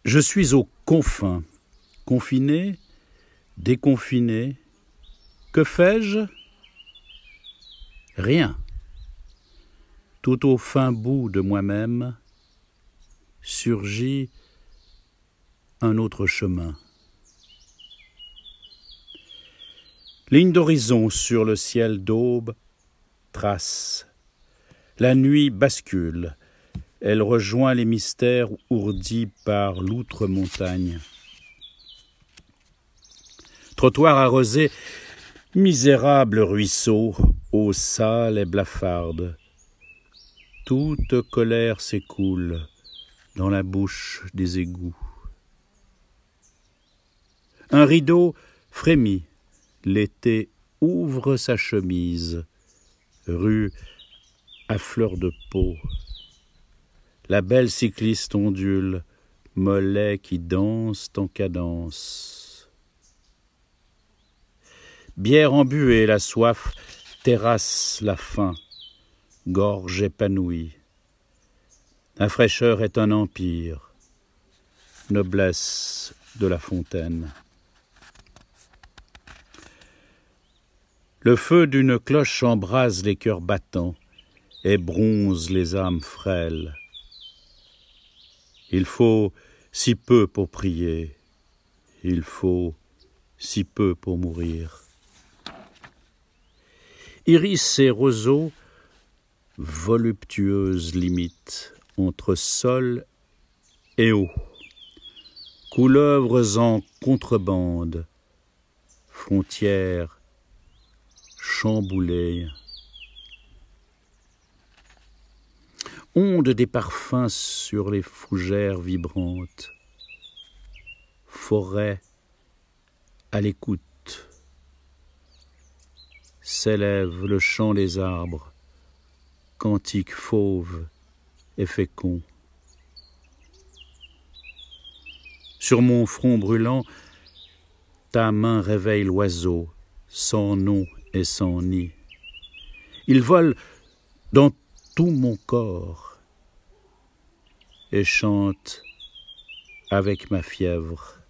Je suis aux confins, confiné, déconfiné. Que fais-je ? Rien. Tout au fin bout de moi-même surgit un autre chemin. Ligne d'horizon sur le ciel d'aube, trace. La nuit bascule. Elle rejoint les mystères ourdis par l'outre-montagne. Trottoir arrosé, misérable ruisseau, eau sale et blafarde. Toute colère s'écoule dans la bouche des égouts. Un rideau frémit, l'été ouvre sa chemise, rue à fleur de peau. La belle cycliste ondule, mollets qui dansent en cadence. Bière embuée, la soif terrasse la faim, gorge épanouie. La fraîcheur est un empire, noblesse de la fontaine. Le feu d'une cloche embrase les cœurs battants et bronze les âmes frêles. Il faut si peu pour prier, il faut si peu pour mourir. Iris et roseaux, voluptueuses limites entre sol et eau, couleuvres en contrebande, frontières chamboulées. Onde des parfums sur les fougères vibrantes, forêt à l'écoute, s'élève le chant des arbres, cantique fauve et fécond. Sur mon front brûlant, ta main réveille l'oiseau, sans nom et sans nid. Il vole dans tout mon corps et chante avec ma fièvre.